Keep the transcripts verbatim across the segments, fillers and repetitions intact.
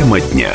Тема дня.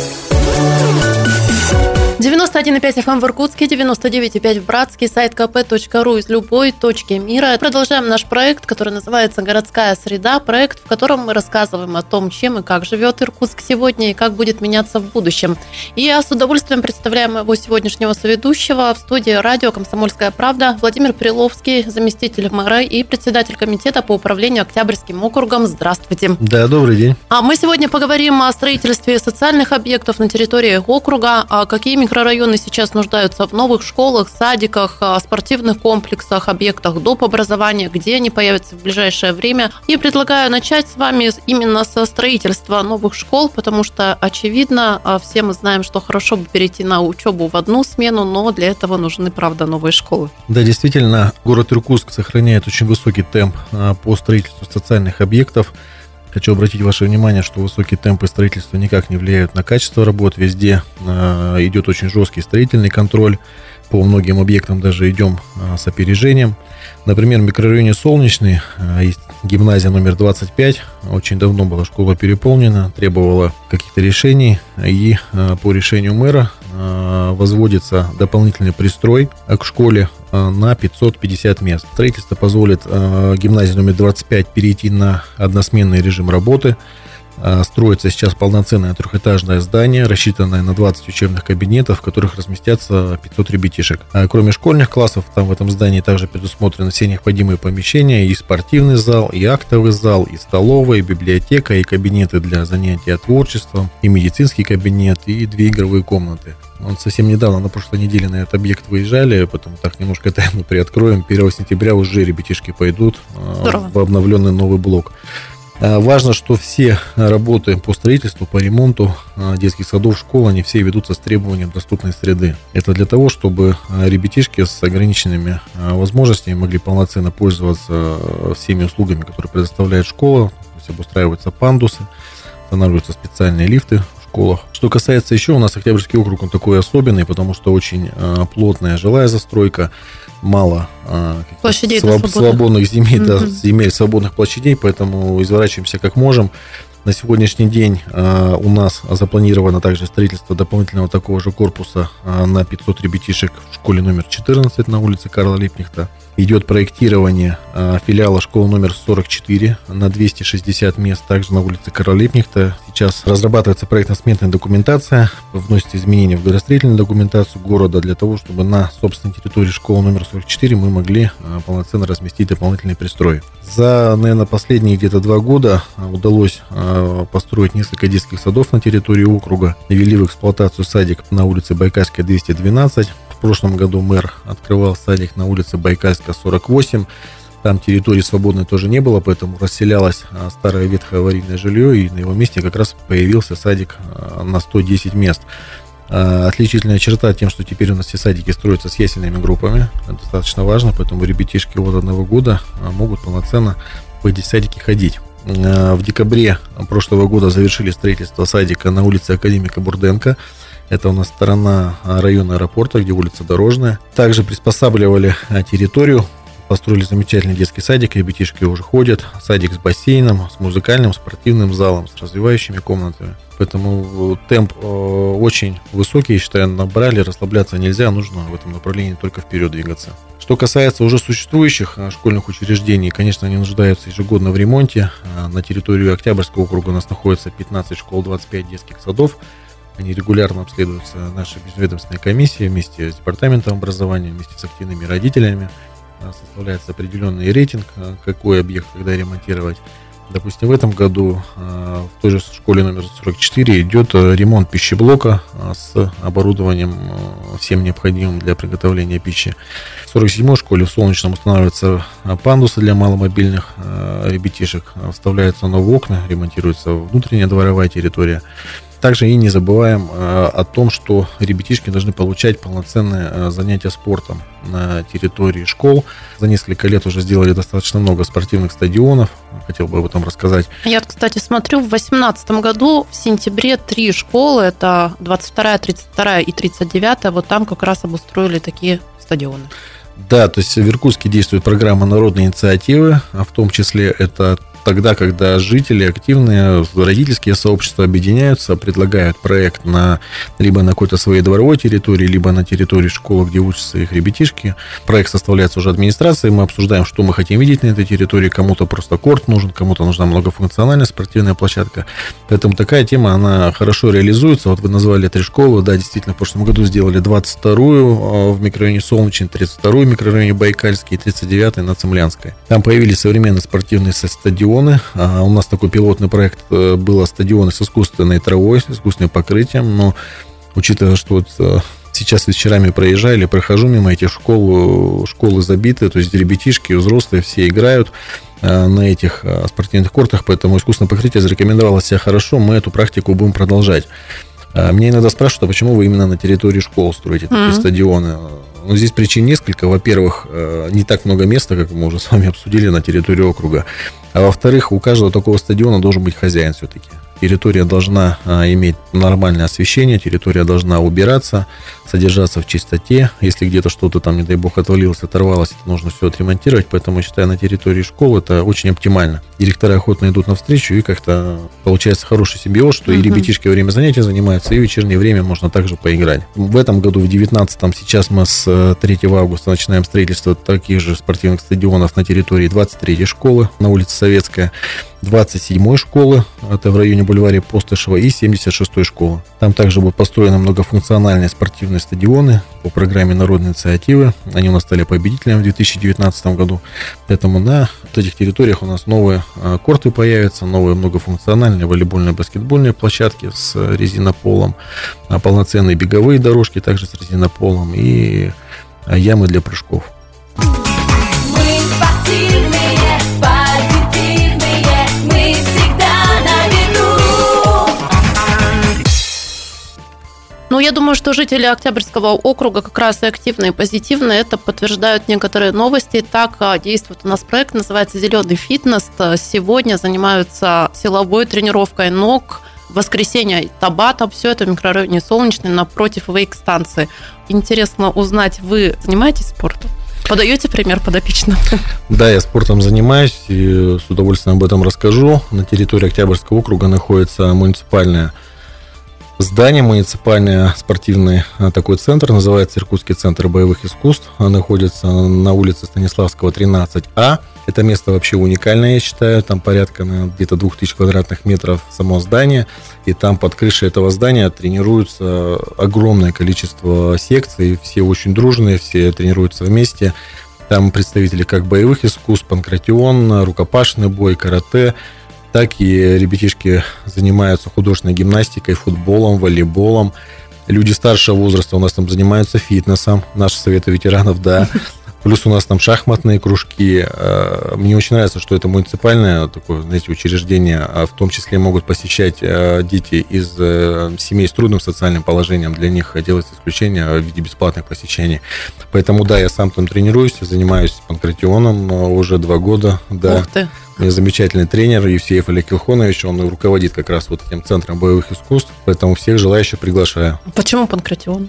девяносто один и пять эф эм в Иркутске, девяносто девять и пять в Братске, сайт ка пэ точка ру из любой точки мира. Продолжаем наш проект, который называется «Городская среда». Проект, в котором мы рассказываем о том, чем и как живет Иркутск сегодня и как будет меняться в будущем. И я с удовольствием представляю моего сегодняшнего соведущего в студии радио «Комсомольская правда» Владимир Приловский, заместитель мэра и председатель комитета по управлению Октябрьским округом. Здравствуйте. Да, добрый день. А мы сегодня поговорим о строительстве социальных объектов на территории округа, а какие микрорайоны сейчас нуждаются в новых школах, садиках, спортивных комплексах, объектах доп. Образования, где они появятся в ближайшее время. И предлагаю начать с вами именно со строительства новых школ, потому что, очевидно, все мы знаем, что хорошо бы перейти на учебу в одну смену, но для этого нужны, правда, новые школы. Да, действительно, город Иркутск сохраняет очень высокий темп по строительству социальных объектов. Хочу обратить ваше внимание, что высокие темпы строительства никак не влияют на качество работ. Везде э, идет очень жесткий строительный контроль. По многим объектам даже идем э, с опережением. Например, в микрорайоне Солнечный э, есть гимназия номер двадцать пять. Очень давно была школа переполнена, требовала каких-то решений. И э, по решению мэра э, возводится дополнительный пристрой к школе на пятьсот пятьдесят мест. Строительство позволит э, гимназии номер двадцать пять перейти на односменный режим работы. Э, строится сейчас полноценное трехэтажное здание, рассчитанное на двадцать учебных кабинетов, в которых разместятся пятьсот ребятишек. А кроме школьных классов, там в этом здании также предусмотрены все необходимые помещения: и спортивный зал, и актовый зал, и столовая, и библиотека, и кабинеты для занятия творчеством, и медицинский кабинет, и две игровые комнаты. Вот совсем недавно, на прошлой неделе, на этот объект выезжали, потом так немножко тайну приоткроем. первого сентября уже ребятишки пойдут Здорово. В обновленный новый блок. Важно, что все работы по строительству, по ремонту детских садов, школ, они все ведутся с требованием доступной среды. Это для того, чтобы ребятишки с ограниченными возможностями могли полноценно пользоваться всеми услугами, которые предоставляет школа. То есть обустраиваются пандусы, устанавливаются специальные лифты в школах. Что касается еще, у нас Октябрьский округ, он такой особенный, потому что очень э, плотная жилая застройка, мало э, своб- свободных земель, mm-hmm. да, земель, свободных площадей, поэтому изворачиваемся как можем. На сегодняшний день э, у нас запланировано также строительство дополнительного такого же корпуса э, на пятьсот ребятишек в школе номер четырнадцать на улице Карла Липкнехта. Идет проектирование э, филиала школы номер сорок четыре на двести шестьдесят мест, также на улице Карла Липкнехта. Сейчас разрабатывается проектно-сметная документация, вносятся изменения в градостроительную документацию города для того, чтобы на собственной территории школы номер сорок четыре мы могли э, полноценно разместить дополнительный пристрой. За, наверное, последние где-то два года удалось э, построить несколько детских садов на территории округа. Ввели в эксплуатацию садик на улице Байкальская двести двенадцать. В прошлом году мэр открывал садик на улице Байкальская сорок восемь. Там территории свободной тоже не было, поэтому расселялось старое ветхое аварийное жилье, и на его месте как раз появился садик на сто десять мест. Отличительная черта тем, что теперь у нас все садики строятся с ясельными группами. Это достаточно важно, поэтому ребятишки от одного года могут полноценно в эти садики ходить. В декабре прошлого года завершили строительство садика на улице Академика Бурденко. Это у нас сторона района аэропорта, где улица Дорожная. Также приспосабливали территорию, построили замечательный детский садик, ребятишки уже ходят. Садик с бассейном, с музыкальным, спортивным залом, с развивающими комнатами. Поэтому темп очень высокий, я считаю, набрали, расслабляться нельзя, нужно в этом направлении только вперед двигаться. Что касается уже существующих школьных учреждений, конечно, они нуждаются ежегодно в ремонте. На территории Октябрьского округа у нас находится пятнадцать школ, двадцать пять детских садов. Они регулярно обследуются нашей межведомственной комиссией вместе с департаментом образования, вместе с активными родителями. Составляется определенный рейтинг, какой объект когда ремонтировать. Допустим, в этом году в той же школе номер сорок четыре идет ремонт пищеблока с оборудованием всем необходимым для приготовления пищи. В сорок седьмой школе в Солнечном устанавливаются пандусы для маломобильных ребятишек, вставляются новые окна, ремонтируется внутренняя дворовая территория. Также и не забываем о том, что ребятишки должны получать полноценные занятия спортом на территории школ. За несколько лет уже сделали достаточно много спортивных стадионов. Хотел бы об этом рассказать. Я, кстати, смотрю, в две тысячи восемнадцатом году в сентябре три школы, это двадцать вторая, тридцать вторая и тридцать девятая, вот там как раз обустроили такие стадионы. Да, то есть в Иркутске действует программа народной инициативы, в том числе это тогда, когда жители активные, родительские сообщества объединяются, предлагают проект на, либо на какой-то своей дворовой территории, либо на территории школы, где учатся их ребятишки. Проект составляется уже администрацией, мы обсуждаем, что мы хотим видеть на этой территории, кому-то просто корт нужен, кому-то нужна многофункциональная спортивная площадка. Поэтому такая тема, она хорошо реализуется. Вот вы назвали три школы, да, действительно, в прошлом году сделали двадцать вторую в микрорайоне Солнечный, тридцать вторую в микрорайоне Байкальский и тридцать девятую на Цемлянской. Там появились современные спортивные стадионы. У нас такой пилотный проект был, стадионы с искусственной травой, с искусственным покрытием, но учитывая, что вот сейчас вечерами проезжали, прохожу мимо этих школ, школы забиты, то есть ребятишки, взрослые, все играют на этих спортивных кортах, поэтому искусственное покрытие зарекомендовало себя хорошо, мы эту практику будем продолжать. Мне иногда спрашивают, а почему вы именно на территории школ строите такие mm-hmm. стадионы? Ну, здесь причин несколько. Во-первых, не так много места, как мы уже с вами обсудили, на территории округа. А во-вторых, у каждого такого стадиона должен быть хозяин все-таки. Территория должна иметь нормальное освещение, территория должна убираться, содержаться в чистоте. Если где-то что-то там, не дай бог, отвалилось, оторвалось, это нужно все отремонтировать. Поэтому, я считаю, на территории школы это очень оптимально. Директора охотно идут навстречу, и как-то получается хороший симбиоз, что uh-huh. и ребятишки во время занятий занимаются, и в вечернее время можно также поиграть. В этом году, в девятнадцатом, сейчас мы с третьего августа начинаем строительство таких же спортивных стадионов на территории двадцать третьей школы на улице Советская, двадцать седьмой школы, это в районе бульвара Постышева, и семьдесят шестой школы. Там также будут построены многофункциональные спортивные стадионы по программе народной инициативы. Они у нас стали победителями в две тысячи девятнадцатом году. Поэтому на вот этих территориях у нас новые корты появятся, новые многофункциональные волейбольные, баскетбольные площадки с резинополом, полноценные беговые дорожки также с резинополом и ямы для прыжков. Ну, я думаю, что жители Октябрьского округа как раз и активно и позитивно это подтверждают некоторые новости. Так действует у нас проект, называется «Зеленый фитнес». Сегодня занимаются силовой тренировкой ног, в воскресенье табатом. Все это в микрорайоне Солнечный напротив вейк-станции. Интересно узнать, вы занимаетесь спортом? Подаете пример подопечным? Да, я спортом занимаюсь и с удовольствием об этом расскажу. На территории Октябрьского округа находится муниципальное здание, муниципальный спортивный такой центр, называется Иркутский центр боевых искусств. Он находится на улице Станиславского, тринадцать А. Это место вообще уникальное, я считаю. Там порядка на где-то двух тысяч квадратных метров само здание. И там под крышей этого здания тренируется огромное количество секций. Все очень дружные, все тренируются вместе. Там представители как боевых искусств, панкратион, рукопашный бой, карате. Так и ребятишки занимаются художественной гимнастикой, футболом, волейболом. Люди старшего возраста у нас там занимаются фитнесом. Наши советы ветеранов, да. Плюс у нас там шахматные кружки. Мне очень нравится, что это муниципальное такое, знаете, учреждение. В том числе могут посещать дети из семей с трудным социальным положением. Для них делается исключение в виде бесплатных посещений. Поэтому, да, я сам там тренируюсь, занимаюсь панкратионом уже два года. Да. Ух ты! У меня замечательный тренер Евсеев Олег Илхонович, он руководит как раз вот этим центром боевых искусств, поэтому всех желающих приглашаю. Почему панкратион?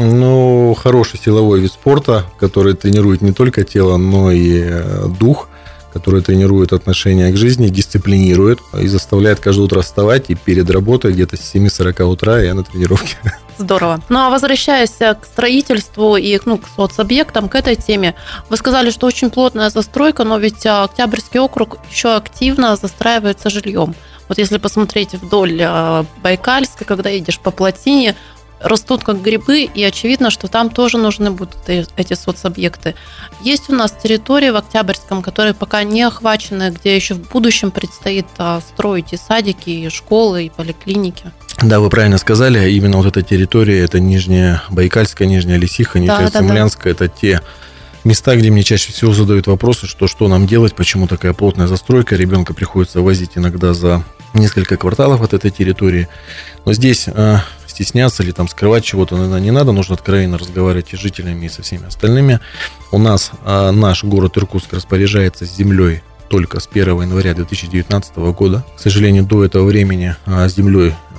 Ну, хороший силовой вид спорта, который тренирует не только тело, но и дух, который тренирует отношение к жизни, дисциплинирует и заставляет каждое утро вставать, и перед работой где-то с семи сорока утра я на тренировке. Здорово. Ну, а возвращаясь к строительству и ну, к соцобъектам, к этой теме, вы сказали, что очень плотная застройка, но ведь Октябрьский округ еще активно застраивается жильем. Вот если посмотреть вдоль Байкальской, когда едешь по плотине, растут как грибы, и очевидно, что там тоже нужны будут эти соцобъекты. Есть у нас территории в Октябрьском, которые пока не охвачены, где еще в будущем предстоит строить и садики, и школы, и поликлиники. Да, вы правильно сказали, именно вот эта территория, это Нижняя Байкальская, Нижняя Лисиха, Нижняя да, Цемлянская, да, да. Это те места, где мне чаще всего задают вопросы, что, что нам делать, почему такая плотная застройка, ребенка приходится возить иногда за несколько кварталов от этой территории. Но здесь э, стесняться или там скрывать чего-то наверное, не надо, нужно откровенно разговаривать и с жителями, и со всеми остальными. У нас э, наш город Иркутск распоряжается землей только с первого января две тысячи девятнадцатого года. К сожалению, до этого времени с землей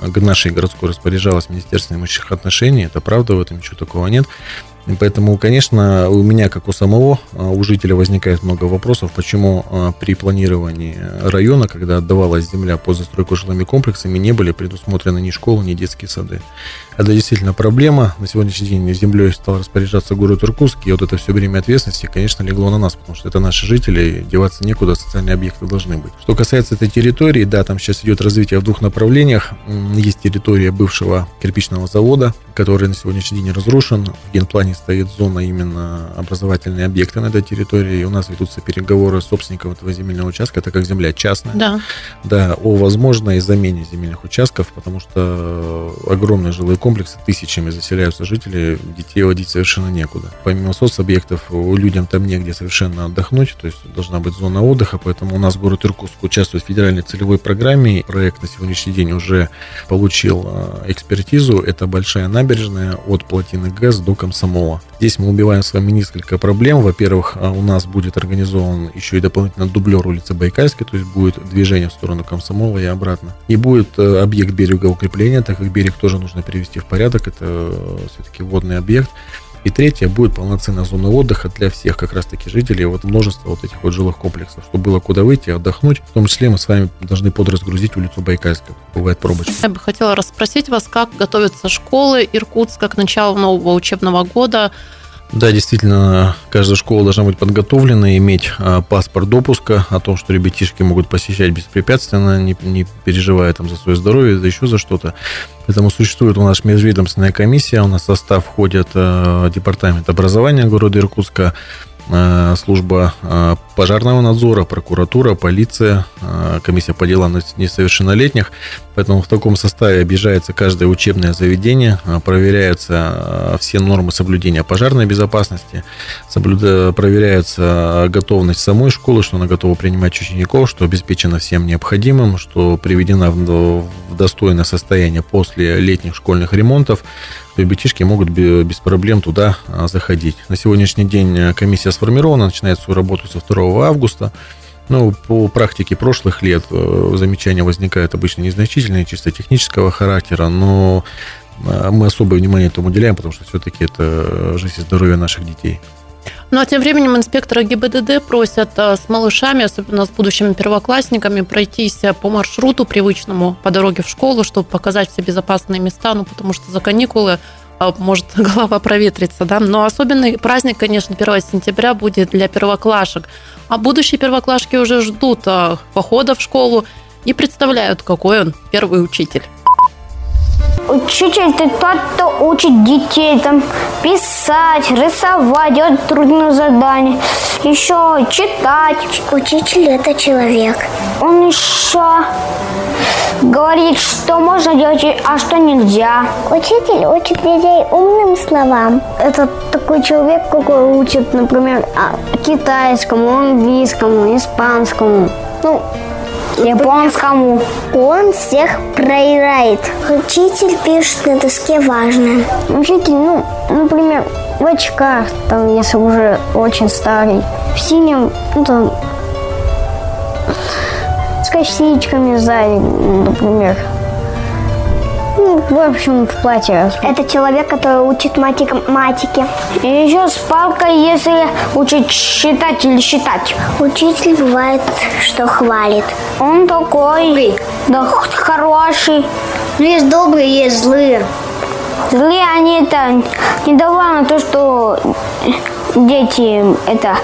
нашей городской распоряжалось Министерство имущественных отношений. Это правда, в этом ничего такого нет. И поэтому, конечно, у меня, как у самого, у жителя возникает много вопросов, почему при планировании района, когда отдавалась земля под застройку жилыми комплексами, не были предусмотрены ни школы, ни детские сады. Это действительно проблема. На сегодняшний день землей стал распоряжаться город Иркутск, и вот это все бремя ответственности, конечно, легло на нас, потому что это наши жители, деваться некуда, социальные объекты должны быть. Что касается этой территории, да, там сейчас идет развитие в двух направлениях. Есть территория бывшего кирпичного завода, который на сегодняшний день разрушен. В генплане стоит зона именно образовательные объекты на этой территории, и у нас ведутся переговоры с собственником этого земельного участка, это как земля частная, да. Да, о возможной замене земельных участков, потому что огромные жилые комплексы, тысячами заселяются жители, детей водить совершенно некуда. Помимо соцобъектов, людям там негде совершенно отдохнуть, то есть должна быть зона отдыха, поэтому у нас город Иркутск участвует в федеральной целевой программе. Проект на сегодняшний день уже получил экспертизу. Это большая набережная от плотины ГЭС до Комсомола. Здесь мы убиваем с вами несколько проблем. Во-первых, у нас будет организован еще и дополнительно дублер улицы Байкальской, то есть будет движение в сторону Комсомола и обратно. И будет объект берегоукрепления, так как берег тоже нужно привести в порядок, это все-таки водный объект. И третье, будет полноценная зона отдыха для всех как раз-таки жителей, вот множество вот этих вот жилых комплексов, чтобы было куда выйти, отдохнуть. В том числе мы с вами должны подразгрузить улицу Байкальскую. Бывает пробочка. Я бы хотела расспросить вас, как готовятся школы Иркутска к началу нового учебного года. Да, действительно, каждая школа должна быть подготовлена, иметь а, паспорт допуска о том, что ребятишки могут посещать беспрепятственно, не, не переживая там за свое здоровье, за еще за что-то. Поэтому существует у нас межведомственная комиссия, у нас в состав входит а, департамент образования города Иркутска, а, служба а, пожарного надзора, прокуратура, полиция, а, комиссия по делам несовершеннолетних. Поэтому в таком составе объезжается каждое учебное заведение, проверяются все нормы соблюдения пожарной безопасности, соблюда... проверяется готовность самой школы, что она готова принимать учеников, что обеспечена всем необходимым, что приведена в достойное состояние после летних школьных ремонтов. Ребятишки могут без проблем туда заходить. На сегодняшний день комиссия сформирована, начинает свою работу со второго августа. Ну, по практике прошлых лет замечания возникают обычно незначительные, чисто технического характера, но мы особое внимание этому уделяем, потому что все-таки это жизнь и здоровье наших детей. Ну, а тем временем инспекторы ГИБДД просят с малышами, особенно с будущими первоклассниками, пройтись по маршруту привычному по дороге в школу, чтобы показать все безопасные места, ну, потому что за каникулы может голова проветриться, да. Но особенный праздник, конечно, первого сентября будет для первоклашек. А будущие первоклашки уже ждут похода в школу и представляют, какой он первый учитель. Учитель – это тот, кто учит детей там, писать, рисовать, делать трудные задания, еще читать. Учитель – это человек. Он еще говорит, что можно делать, а что нельзя. Учитель учит детей умным словам. Это такой человек, который учит, например, китайскому, английскому, испанскому, ну, японскому. Он всех проверяет. Учитель пишет на доске важное. Учитель, ну, например, в очках, там, если уже очень старый, в синем, ну, там, с косичками сзади, например. Ну, в общем, в платье. Это человек, который учит математике. И еще с палкой, если учит считать или считать. Учитель бывает, что хвалит. Он такой, да, хороший. Есть добрые, есть злые. Злые они это недовольны то, что дети это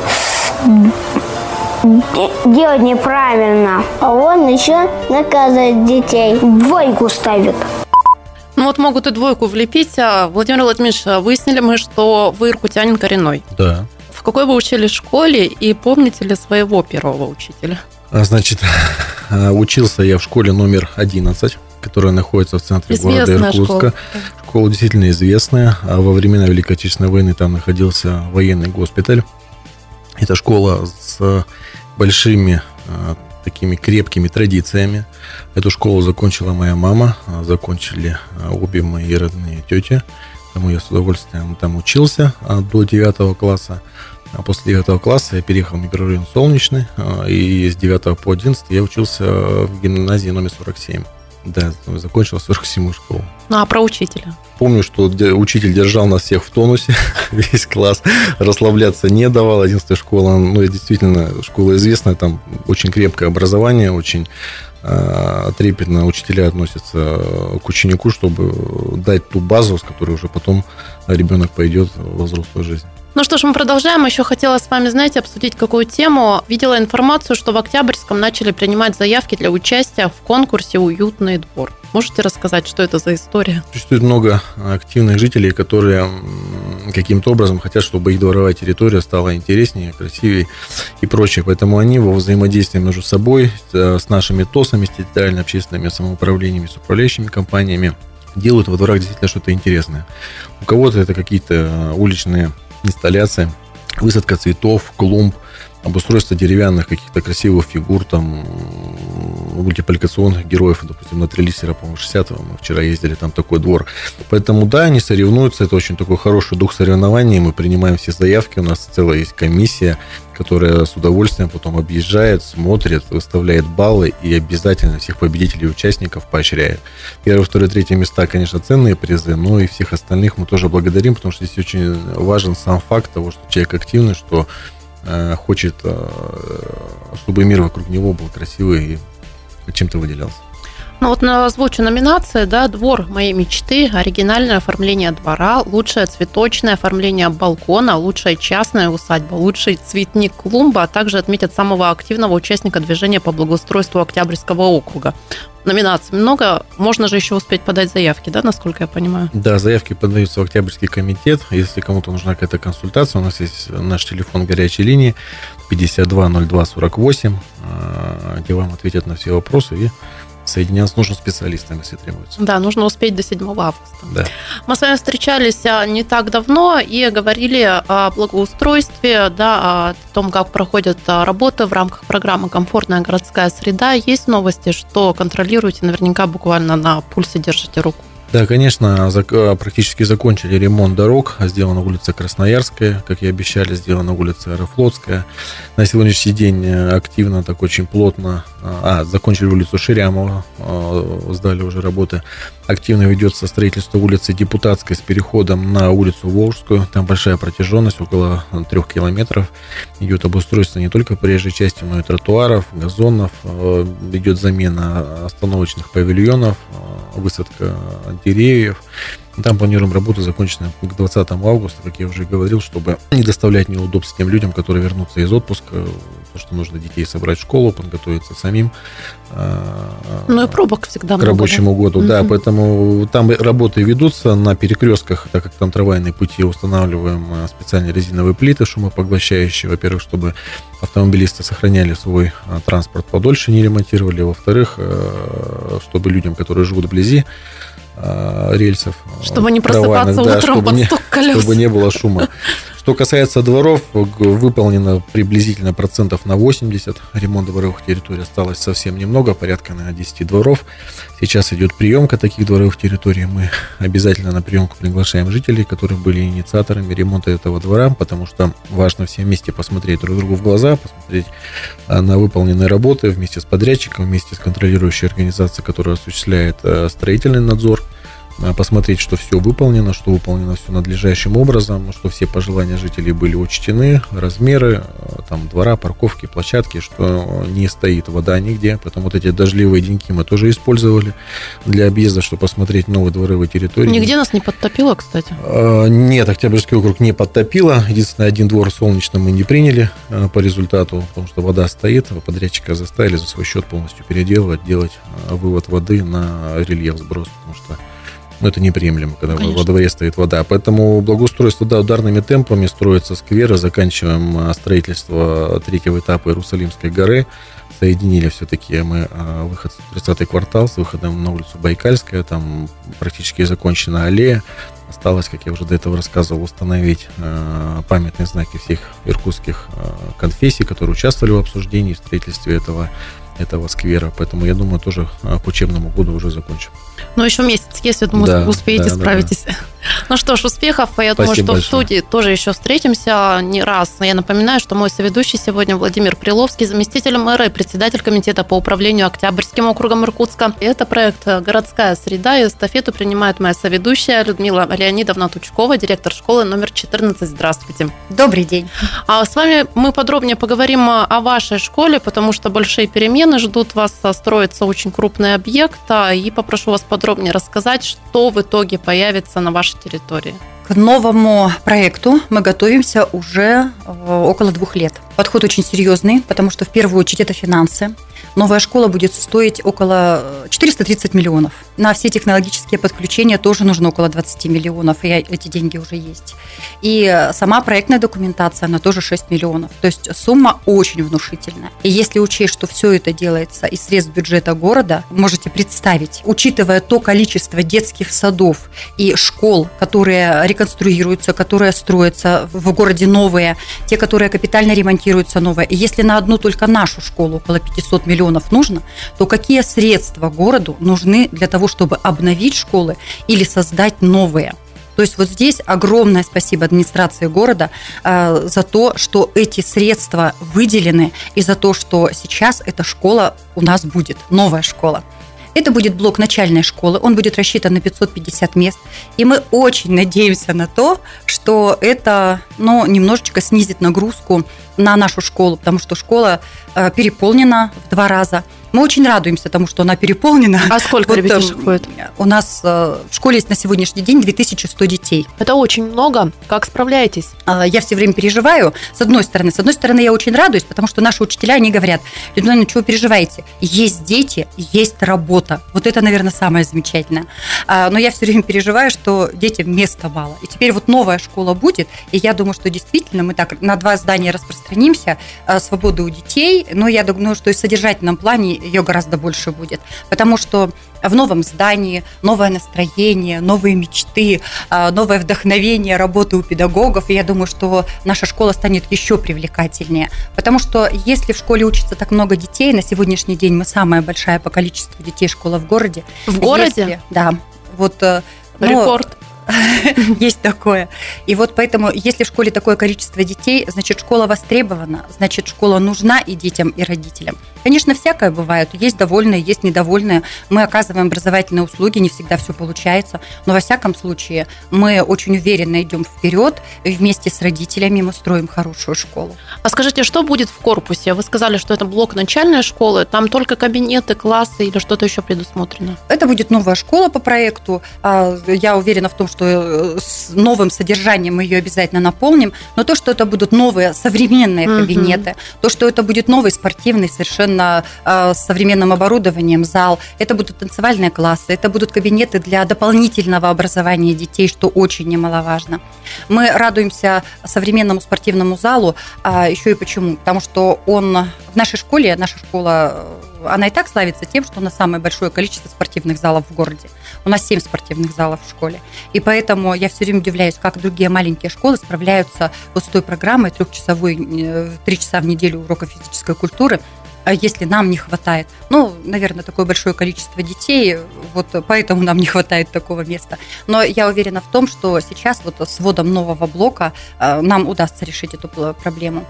делать неправильно. А он еще наказывает детей. Двойку ставит. Ну вот могут и двойку влепить. Владимир Владимирович, выяснили мы, что вы иркутянин коренной. Да. В какой вы учились в школе и помните ли своего первого учителя? Значит, учился я в школе номер одиннадцать, которая находится в центре Известная города Иркутска. Школа. Школа действительно известная. Во времена Великой Отечественной войны там находился военный госпиталь. Это школа с большими такими крепкими традициями. Эту школу закончила моя мама, закончили обе мои родные тети. Поэтому я с удовольствием там учился до девятого класса. А после девятого класса я переехал в микрорайон Солнечный, и с девятого по одиннадцатый я учился в гимназии номер сорок семь. Да, закончил сорок седьмую школу. Ну, а про учителя? Помню, что учитель держал нас всех в тонусе, весь класс, расслабляться не давал. одиннадцатая школа, ну, действительно, школа известная, там очень крепкое образование, очень э, трепетно учителя относятся к ученику, чтобы дать ту базу, с которой уже потом ребенок пойдет во взрослую жизнь. Ну что ж, мы продолжаем. Еще хотела с вами, знаете, обсудить какую тему. Видела информацию, что в Октябрьском начали принимать заявки для участия в конкурсе «Уютный двор». Можете рассказать, что это за история? Существует много активных жителей, которые каким-то образом хотят, чтобы их дворовая территория стала интереснее, красивее и прочее. Поэтому они во взаимодействии между собой, с нашими ТОСами, с территориально-общественными самоуправлениями, с управляющими компаниями делают во дворах действительно что-то интересное. У кого-то это какие-то уличные инсталляции, высадка цветов, клумб, обустройство деревянных каких-то красивых фигур, там, мультипликационных героев, допустим, на Трелисера, по-моему, шестидесятого мы вчера ездили, там такой двор. Поэтому, да, они соревнуются, это очень такой хороший дух соревнований, мы принимаем все заявки, у нас целая есть комиссия, которая с удовольствием потом объезжает, смотрит, выставляет баллы и обязательно всех победителей и участников поощряет. Первые, вторые, третьи места, конечно, ценные призы, но и всех остальных мы тоже благодарим, потому что здесь очень важен сам факт того, что человек активный, что э, хочет, э, чтобы мир вокруг него был красивый и чем-то выделялся. Ну вот озвучу номинации, да, «Двор моей мечты», оригинальное оформление двора, лучшее цветочное оформление балкона, лучшая частная усадьба, лучший цветник клумба, а также отметят самого активного участника движения по благоустройству Октябрьского округа. Номинаций много, можно же еще успеть подать заявки, да, насколько я понимаю? Да, заявки подаются в Октябрьский комитет. Если кому-то нужна какая-то консультация, у нас есть наш телефон горячей линии пятьдесят два ноль два сорок восемь, где вам ответят на все вопросы и соединяться с нужным специалистом, если требуется. Да, нужно успеть до седьмого августа. Да. Мы с вами встречались не так давно и говорили о благоустройстве, да, о том, как проходят работы в рамках программы «Комфортная городская среда». Есть новости, что контролируете, наверняка буквально на пульсе держите руку? Да, конечно, практически закончили ремонт дорог. Сделана улица Красноярская, как и обещали, сделана улица Аэрофлотская. На сегодняшний день активно, так очень плотно, а, закончили улицу Ширямова, сдали уже работы. Активно ведется строительство улицы Депутатской с переходом на улицу Волжскую. Там большая протяженность, около трех километров. Идет обустройство не только проезжей части, но и тротуаров, газонов. Идет замена остановочных павильонов, высадка деревьев. Там планируем работу закончить к двадцатому августа, как я уже говорил, чтобы не доставлять неудобств тем людям, которые вернутся из отпуска, то, что нужно детей собрать в школу, подготовиться самим. Ну и пробок всегда к много, рабочему да? году. Mm-hmm. Да, поэтому там работы ведутся на перекрестках, так как там трамвайные пути, устанавливаем специальные резиновые плиты шумопоглощающие, во-первых, чтобы автомобилисты сохраняли свой транспорт подольше, не ремонтировали, во-вторых, чтобы людям, которые живут вблизи рельсов, чтобы не просыпаться да, утром чтобы под не, стук колес. Чтобы не было шума. Что касается дворов, выполнено приблизительно процентов на восемьдесят. Ремонт дворовых территорий осталось совсем немного, порядка на десять дворов. Сейчас идет приемка таких дворовых территорий. Мы обязательно на приемку приглашаем жителей, которые были инициаторами ремонта этого двора, потому что важно все вместе посмотреть друг другу в глаза, посмотреть на выполненные работы вместе с подрядчиком, вместе с контролирующей организацией, которая осуществляет строительный надзор, посмотреть, что все выполнено, что выполнено все надлежащим образом, что все пожелания жителей были учтены, размеры там, двора, парковки, площадки, что не стоит вода нигде. Поэтому вот эти дождливые деньки мы тоже использовали для объезда, чтобы посмотреть новые дворовые территории. Нигде нас не подтопило, кстати? Нет, Октябрьский округ не подтопило. Единственное, один двор солнечный мы не приняли по результату, потому что вода стоит. Подрядчика заставили за свой счет полностью переделывать, делать вывод воды на рельеф сброс, потому что ну, это неприемлемо, когда Конечно. Во дворе стоит вода. Поэтому благоустройство, да, ударными темпами строятся скверы. Заканчиваем строительство третьего этапа Иерусалимской горы. Соединили все-таки мы выход в тридцатый квартал с выходом на улицу Байкальская. Там практически закончена аллея. Осталось, как я уже до этого рассказывал, установить памятные знаки всех иркутских конфессий, которые участвовали в обсуждении, в строительстве этого этого сквера, поэтому я думаю, тоже к учебному году уже закончим. Но еще месяц есть, я думаю, да, успеете, да, справитесь. Да, да. Ну что ж, успехов. Я Спасибо думаю, что большое. в студии тоже еще встретимся не раз. Я напоминаю, что мой соведущий сегодня Владимир Приловский, заместитель мэра и председатель комитета по управлению Октябрьским округом Иркутска. И это проект «Городская среда», и эстафету принимает моя соведущая Людмила Леонидовна Тучкова, директор школы номер четырнадцать. Здравствуйте. Добрый день. А с вами мы подробнее поговорим о вашей школе, потому что большие перемены ждут вас, строится очень крупный объект, и попрошу вас подробнее рассказать, что в итоге появится на вашей территории. К новому проекту мы готовимся уже около двух лет. Подход очень серьезный, потому что в первую очередь это финансы. Новая школа будет стоить около четыреста тридцать миллионов. На все технологические подключения тоже нужно около двадцать миллионов, и эти деньги уже есть. И сама проектная документация, она тоже шесть миллионов. То есть сумма очень внушительная. И если учесть, что все это делается из средств бюджета города, можете представить, учитывая то количество детских садов и школ, которые реконструируются, которые строятся в городе новые, те, которые капитально ремонтируются новые. И если на одну только нашу школу около пятьсот миллионов нужно, то какие средства городу нужны для того, чтобы обновить школы или создать новые? То есть вот здесь огромное спасибо администрации города э, за то, что эти средства выделены, и за то, что сейчас эта школа у нас будет, новая школа. Это будет блок начальной школы, он будет рассчитан на пятьсот пятьдесят мест, и мы очень надеемся на то, что это, ну, немножечко снизит нагрузку на нашу школу, потому что школа э, переполнена в два раза. Мы очень радуемся тому, что она переполнена. А сколько вот, ребятишек ходит? У нас э, в школе есть на сегодняшний день две тысячи сто детей. Это очень много. Как справляетесь? Я все время переживаю, с одной стороны. С одной стороны, я очень радуюсь, потому что наши учителя, они говорят: Людмила, ну чего вы переживаете? Есть дети, есть работа. Вот это, наверное, самое замечательное. Но я все время переживаю, что детям места мало. И теперь вот новая школа будет, и я думаю, что действительно мы так на два здания распространимся, свободы у детей, но я думаю, что и в содержательном плане ее гораздо больше будет, потому что в новом здании новое настроение, новые мечты, новое вдохновение работы у педагогов, и я думаю, что наша школа станет еще привлекательнее, потому что если в школе учится так много детей, на сегодняшний день мы самая большая по количеству детей школа в городе. В городе? Если, да. Вот, рекорд. Есть такое. И вот поэтому, если в школе такое количество детей, значит, школа востребована, значит, школа нужна и детям, и родителям. Конечно, всякое бывает. Есть довольные, есть недовольные. Мы оказываем образовательные услуги, не всегда все получается. Но во всяком случае, мы очень уверенно идем вперед. И вместе с родителями мы строим хорошую школу. А скажите, что будет в корпусе? Вы сказали, что это блок начальной школы. Там только кабинеты, классы или что-то еще предусмотрено? Это будет новая школа по проекту. Я уверена в том, что с новым содержанием мы ее обязательно наполним, но то, что это будут новые современные кабинеты, угу. то, что это будет новый спортивный, совершенно э, с современным оборудованием зал, это будут танцевальные классы, это будут кабинеты для дополнительного образования детей, что очень немаловажно. Мы радуемся современному спортивному залу, а еще и почему? Потому что он в нашей школе, наша школа, она и так славится тем, что у нас самое большое количество спортивных залов в городе. У нас семь спортивных залов в школе. И поэтому я все время удивляюсь, как другие маленькие школы справляются вот с той программой трехчасовой, три часа в неделю уроков физической культуры, если нам не хватает. Ну, наверное, такое большое количество детей, вот поэтому нам не хватает такого места. Но я уверена в том, что сейчас вот с вводом нового блока нам удастся решить эту проблему.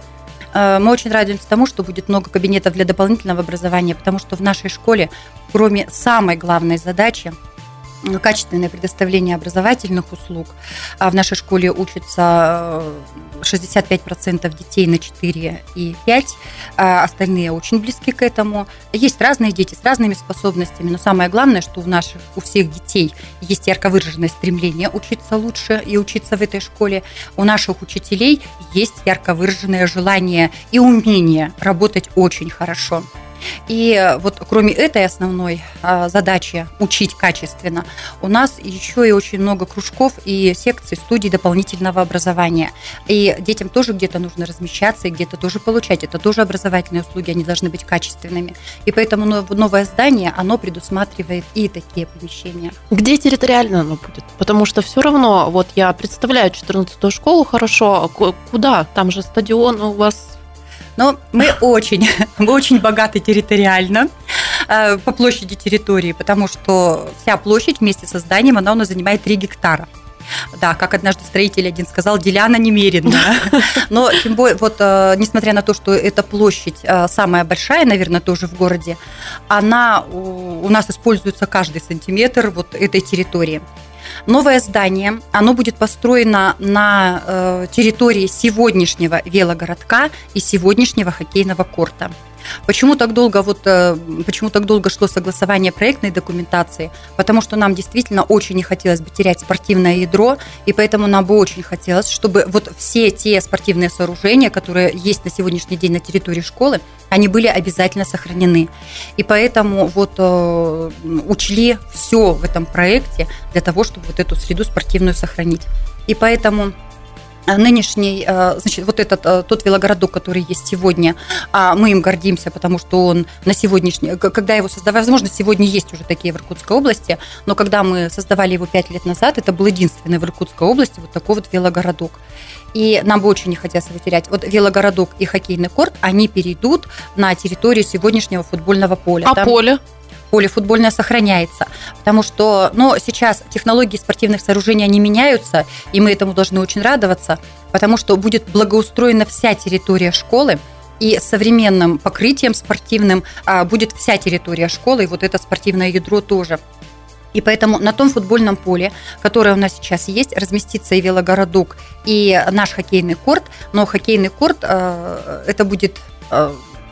Мы очень радуемся тому, что будет много кабинетов для дополнительного образования, потому что в нашей школе, кроме самой главной задачи, качественное предоставление образовательных услуг. В нашей школе учатся шестьдесят пять процентов детей на четыре и пять, остальные очень близки к этому. Есть разные дети с разными способностями, но самое главное, что у наших, у всех детей есть ярко выраженное стремление учиться лучше и учиться в этой школе. У наших учителей есть ярко выраженное желание и умение работать очень хорошо. И вот кроме этой основной задачи учить качественно, у нас еще и очень много кружков и секций, студий дополнительного образования. И детям тоже где-то нужно размещаться и где-то тоже получать. Это тоже образовательные услуги, они должны быть качественными. И поэтому новое здание, оно предусматривает и такие помещения. Где территориально оно будет? Потому что все равно, вот я представляю четырнадцатую школу хорошо, куда? Там же стадион у вас... Но мы очень, мы очень богаты территориально э, по площади территории, потому что вся площадь вместе со зданием, она у нас занимает три гектара. Да, как однажды строитель один сказал, деляна немерено. Но тем более, вот несмотря на то, что эта площадь самая большая, наверное, тоже в городе, она у нас используется каждый сантиметр вот этой территории. Новое здание, оно будет построено на э, территории сегодняшнего велогородка и сегодняшнего хоккейного корта. Почему так долго, вот, почему так долго шло согласование проектной документации? Потому что нам действительно очень не хотелось бы терять спортивное ядро, и поэтому нам бы очень хотелось, чтобы вот все те спортивные сооружения, которые есть на сегодняшний день на территории школы, они были обязательно сохранены. И поэтому вот э, учли все в этом проекте для того, чтобы вот эту среду спортивную сохранить. И поэтому нынешний, значит, вот этот тот велогородок, который есть сегодня, мы им гордимся, потому что он на сегодняшний, когда его создавали, возможно, сегодня есть уже такие в Иркутской области, но когда мы создавали его пять лет назад, это был единственный в Иркутской области вот такой вот велогородок. И нам бы очень не хотелось его терять. Вот велогородок и хоккейный корт, они перейдут на территорию сегодняшнего футбольного поля. А Там... поле? Поле футбольное сохраняется, потому что, ну, сейчас технологии спортивных сооружений, они меняются, и мы этому должны очень радоваться, потому что будет благоустроена вся территория школы, и с современным покрытием спортивным а, будет вся территория школы, и вот это спортивное ядро тоже. И поэтому на том футбольном поле, которое у нас сейчас есть, разместится и велогородок, и наш хоккейный корт, но хоккейный корт а, это будет... А,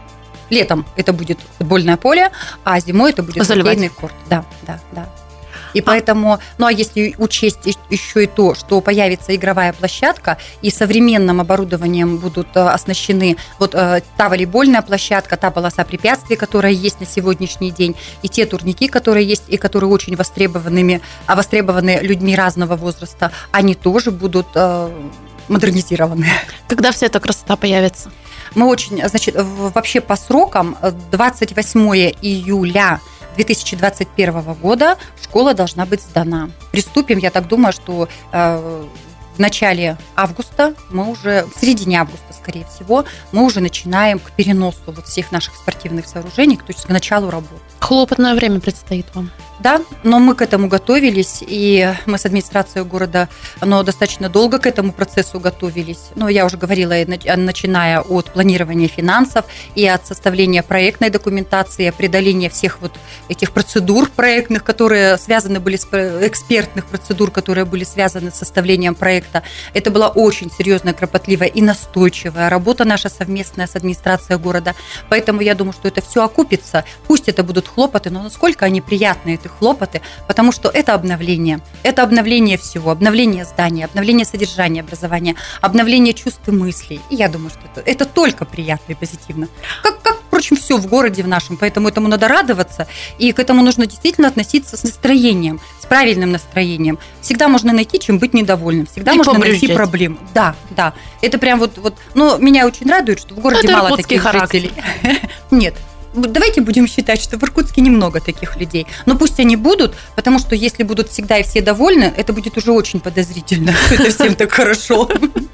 летом это будет футбольное поле, а зимой это будет Заливать. хоккейный корт. Да, да, да. И поэтому, ну а если учесть еще и то, что появится игровая площадка, и современным оборудованием будут оснащены вот та волейбольная площадка, та полоса препятствий, которая есть на сегодняшний день, и те турники, которые есть, и которые очень востребованными, а востребованы людьми разного возраста, они тоже будут модернизированы. Когда вся эта красота появится? Мы очень, значит, вообще по срокам двадцать восьмого июля две тысячи двадцать первого года школа должна быть сдана. Приступим, я так думаю, что э, в начале августа, мы уже, в середине августа, скорее всего, мы уже начинаем к переносу вот всех наших спортивных сооружений, то есть к началу работы. Хлопотное время предстоит вам. Да, но мы к этому готовились, и мы с администрацией города, но достаточно долго к этому процессу готовились. Но я уже говорила, начиная от планирования финансов и от составления проектной документации, преодоления всех вот этих процедур проектных, которые связаны были с экспертных процедур, которые были связаны с составлением проекта. Это была очень серьезная, кропотливая и настойчивая работа наша совместная с администрацией города. Поэтому я думаю, что это все окупится. Пусть это будут хлопоты, но насколько они приятные, эти хлопоты, потому что это обновление. Это обновление всего. Обновление здания, обновление содержания образования, обновление чувств и мыслей. И я думаю, что это, это только приятно и позитивно. Как, как, впрочем, все в городе в нашем. Поэтому этому надо радоваться. И к этому нужно действительно относиться с настроением, с правильным настроением. Всегда можно найти, чем быть недовольным. Всегда и можно найти проблему. Да, да. Это прям вот... вот. Но меня очень радует, что в городе это мало таких характер. жителей. Нет. Давайте будем считать, что в Иркутске немного таких людей. Но пусть они будут, потому что если будут всегда и все довольны, это будет уже очень подозрительно. Это всем так хорошо.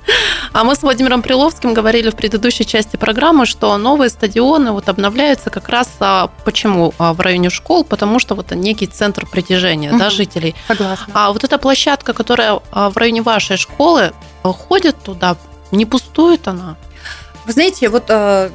А мы с Владимиром Приловским говорили в предыдущей части программы, что новые стадионы вот обновляются как раз почему в районе школ, потому что вот некий центр притяжения, угу. да, жителей. Согласна. А вот эта площадка, которая в районе вашей школы, ходит туда, не пустует она? Вы знаете, вот...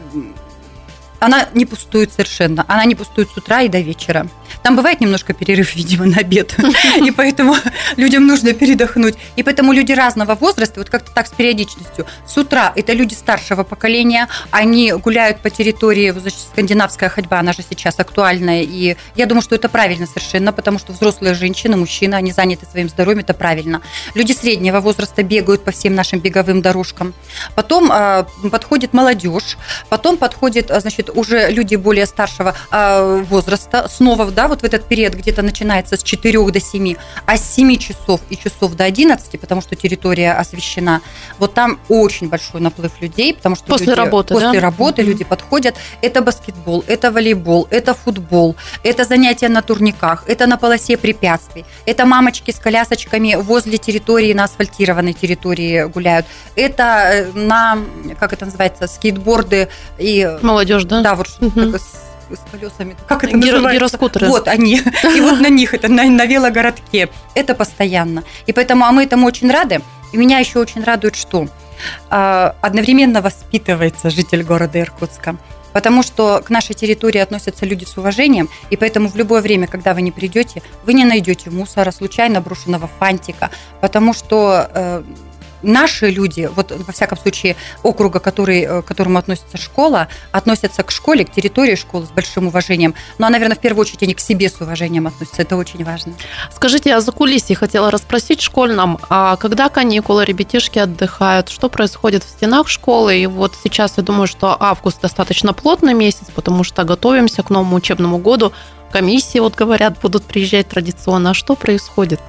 Она не пустует совершенно. Она не пустует с утра и до вечера. Там бывает немножко перерыв, видимо, на обед. И поэтому людям нужно передохнуть. И поэтому люди разного возраста, вот как-то так с периодичностью. С утра это люди старшего поколения. Они гуляют по территории, значит, скандинавская ходьба, она же сейчас актуальная. И я думаю, что это правильно совершенно, потому что взрослые женщины, мужчины, они заняты своим здоровьем, это правильно. Люди среднего возраста бегают по всем нашим беговым дорожкам. Потом э, подходит молодежь. Потом подходит, значит, уже люди более старшего э, возраста. Снова, да, вот в этот период где-то начинается с четырёх до семи, а с семи часов и часов до одиннадцати, потому что территория освещена, вот там очень большой наплыв людей, потому что после люди, работы, после да? работы mm-hmm. люди подходят. Это баскетбол, это волейбол, это футбол, это занятия на турниках, это на полосе препятствий, это мамочки с колясочками возле территории, на асфальтированной территории гуляют, это на, как это называется, скейтборды и... Молодежь, да? Да, вот угу. с колесами. Как это Гиро- называется? Гироскутеры. Вот они. И вот на них, это на, на велогородке. Это постоянно. И поэтому, а мы этому очень рады. И меня еще очень радует, что э, одновременно воспитывается житель города Иркутска. Потому что к нашей территории относятся люди с уважением, и поэтому в любое время, когда вы не придете, вы не найдете мусора, случайно брошенного фантика, потому что э, наши люди, вот во всяком случае округа, который, к которому относится школа, относятся к школе, к территории школы с большим уважением. Ну, а, наверное, в первую очередь они к себе с уважением относятся. Это очень важно. Скажите, о закулисье хотела расспросить школьном. А когда каникулы, ребятишки отдыхают, что происходит в стенах школы? И вот сейчас я думаю, что август достаточно плотный месяц, потому что готовимся к новому учебному году. Комиссии, вот говорят, будут приезжать традиционно. А что происходит?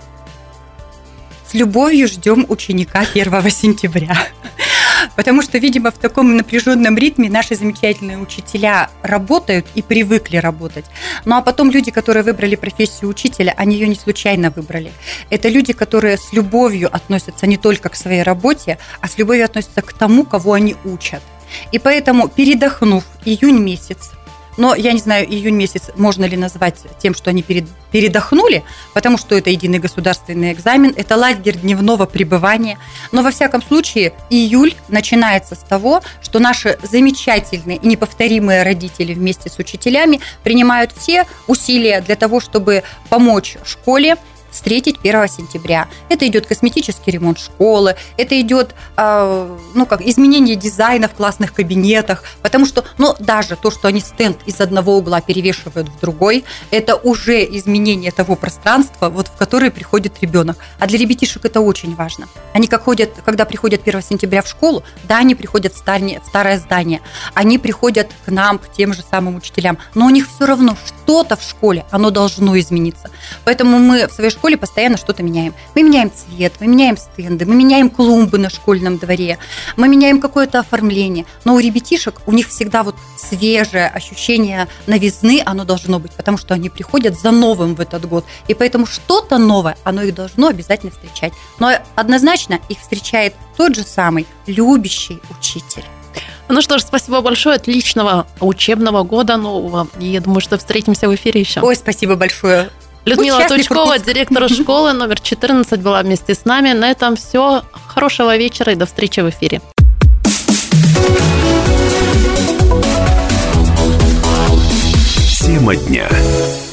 С любовью ждем ученика первого сентября. Потому что, видимо, в таком напряженном ритме наши замечательные учителя работают и привыкли работать. Ну а потом люди, которые выбрали профессию учителя, они ее не случайно выбрали. Это люди, которые с любовью относятся не только к своей работе, а с любовью относятся к тому, кого они учат. И поэтому, передохнув июнь месяц, но я не знаю, июнь месяц можно ли назвать тем, что они передохнули, потому что это единый государственный экзамен, это лагерь дневного пребывания. Но во всяком случае июль начинается с того, что наши замечательные и неповторимые родители вместе с учителями принимают все усилия для того, чтобы помочь школе встретить первого сентября. Это идет косметический ремонт школы, это идет э, ну, как, изменение дизайна в классных кабинетах, потому что ну, даже то, что они стенд из одного угла перевешивают в другой, это уже изменение того пространства, вот, в которое приходит ребенок. А для ребятишек это очень важно. Они как ходят, когда приходят первого сентября в школу, да, они приходят в старое, в старое здание, они приходят к нам, к тем же самым учителям, но у них все равно что-то в школе, оно должно измениться. Поэтому мы в своей школе постоянно что-то меняем. Мы меняем цвет, мы меняем стенды, мы меняем клумбы на школьном дворе, мы меняем какое-то оформление. Но у ребятишек, у них всегда вот свежее ощущение новизны, оно должно быть, потому что они приходят за новым в этот год. И поэтому что-то новое, оно их должно обязательно встречать. Но однозначно их встречает тот же самый любящий учитель. Ну что ж, спасибо большое, отличного учебного года нового. И я думаю, что встретимся в эфире еще. Ой, спасибо большое. Людмила Тучкова, директор школы номер четырнадцать, была вместе с нами. На этом все. Хорошего вечера и до встречи в эфире. Тема дня.